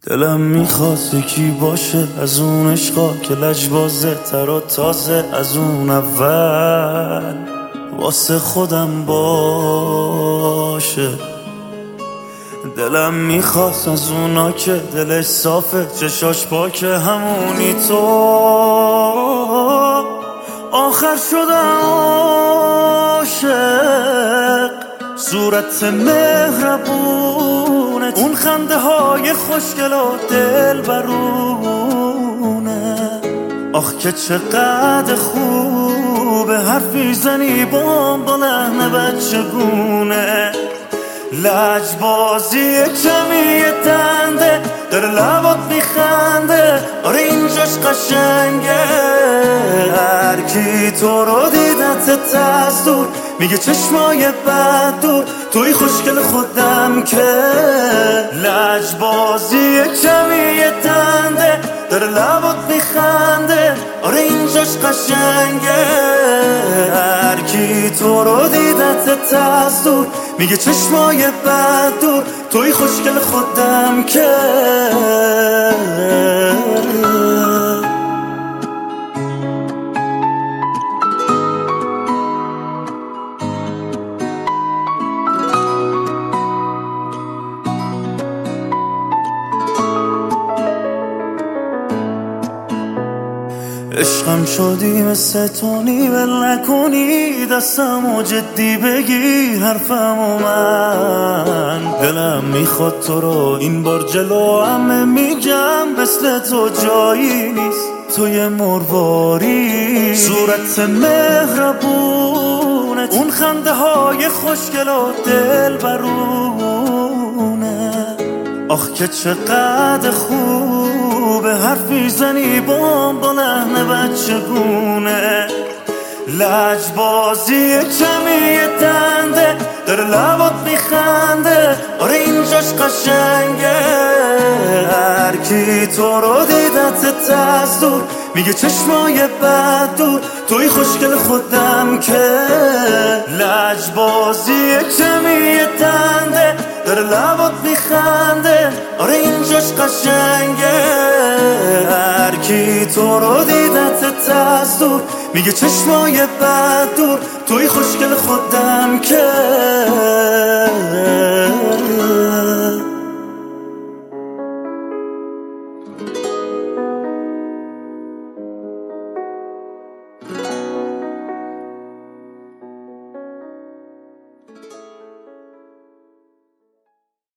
دلم میخواست یکی باشه از اون عشقا که لجبازه تر و تازه از اون اول واسه خودم باشه. دلم میخواست از اونا که دلش صافه چشاش پاکه همونی تو آخر شدم عاشق. صورت مهربونت اون خنده های خوشگل و دل برونه، آخ که چقدر خوبه حرفی زنی با لحن بچگونه. لجبازی کمی دنده داره لبات میخنده، آره اینجاش قشنگه. هر کی تو رو دیدت از دور میگه چشمای بد دور، توی خوشگل خودم که. لجبازی کمی دنده داره لبات میخنده، آره اینجاش قشنگه. هر کی تو رو دیدت از دور میگه چشمای بد دور، توی خوشگل خودم که. عشقم شدی مثل تونی ول نکنی دستمو جدی بگیر حرفمو من. دلم میخواد تو رو این بار جلو همه میگم مثل تو جایی نیست توی مرواری. صورت مهربونت اون خنده های خوشگل و دل برونه، آخ که چقدر خوبه حرفی زنی با لحن بچگونه. لجبازی کمی دنده داره لبات میخنده، آره اینجاش قشنگه. هر کی تو رو دیدت از دور میگه چشمای بد دور، توی خوشگل خودم که. لجبازی کمی دنده داره لبات میخنده، آره اینجاش قشنگه. هر کی تو رو دیدت از دور میگه چشمای بد دور، توی خوشگل خودم که.